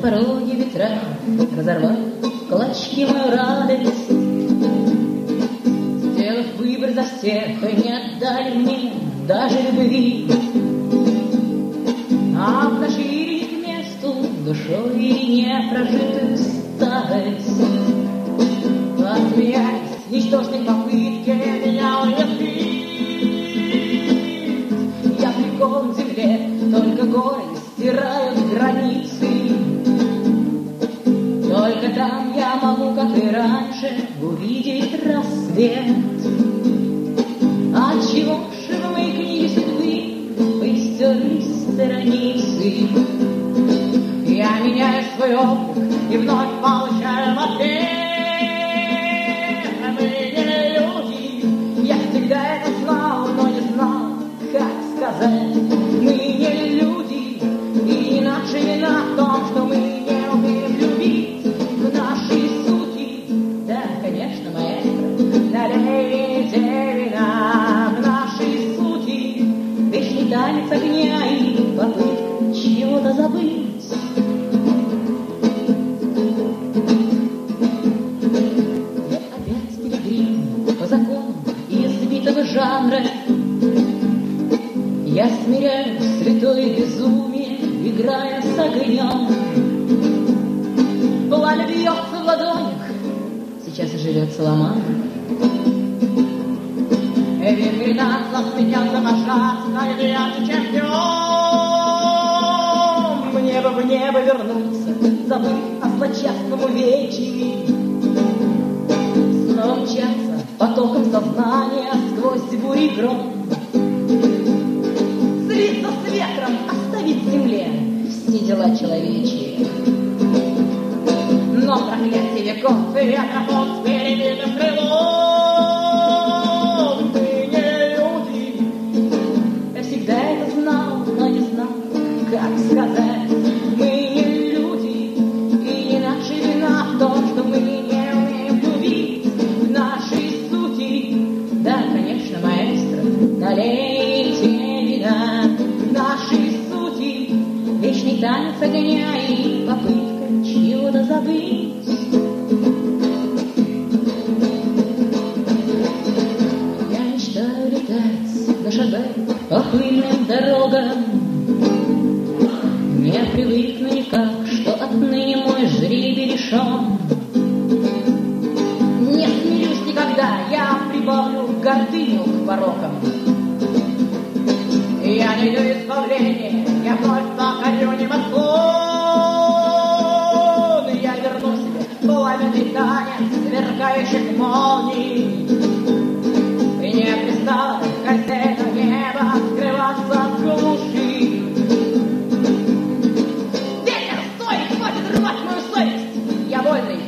пороге ветра разорвал клочки мою радость. Сделав выбор за всех, и не отдали мне даже любви. А обнажили к месту душой не прожитую старость. Отмеряясь ничтожной попытки меня уязвить, я прикован к земле, только горы стирают границы. Только там я могу, как и раньше, увидеть рассвет. Отчего же в моей книге судьбы поистерлись страницы? Я меняю свой облик и вновь получаю в ответ. Мы не люди, я всегда это знал, но не знал, как сказать. Мы не люди, и не наша вина в том, что мы не умеем любить. В нашей сути, да, конечно, маэстро, налейте вина. В нашей сути вечный танец огня и попытка чего-то забыть. Я опять пилигрим по закону избитого жанра. Я смиряю святое безумие, играя с огнем. Пламя бьется в ладонях, сейчас живет Соломон. Венгринацев сменялся пожарством, я чемпион. Мне бы в небо вернуться, забыв о злочастном увечье. Снова мчаться потоком сознания сквозь бури гром. Слиться с ветром, оставить земле все дела человечьи. Но проклятие веков и ветров с перебитым крылом. Мы не люди. Я всегда это знал, но не знал, как сказать. Мы не люди, и не наша вина в том, что мы не умеем любить. В нашей сути, да, конечно, маэстро, налейте вина. В нашей сути вечный танец огня и попытка чего-то забыть. Я мечтаю летать, но шагаю по пыльным дорогам. Не привыкну никак, что отныне мой жребий решен. Не смирюсь никогда, я прибавлю гордыню к порокам. Я найду избавление, я вновь покорю небосклон. Я верну себе пламенный танец сверкающих молний. И не пристало хозяину неба скрываться от глуши. Ветер, стой, хватит рвать мою совесть, я вольный.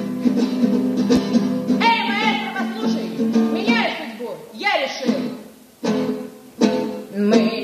Эй, маэстро, послушай, меняю судьбу, я решил. Мы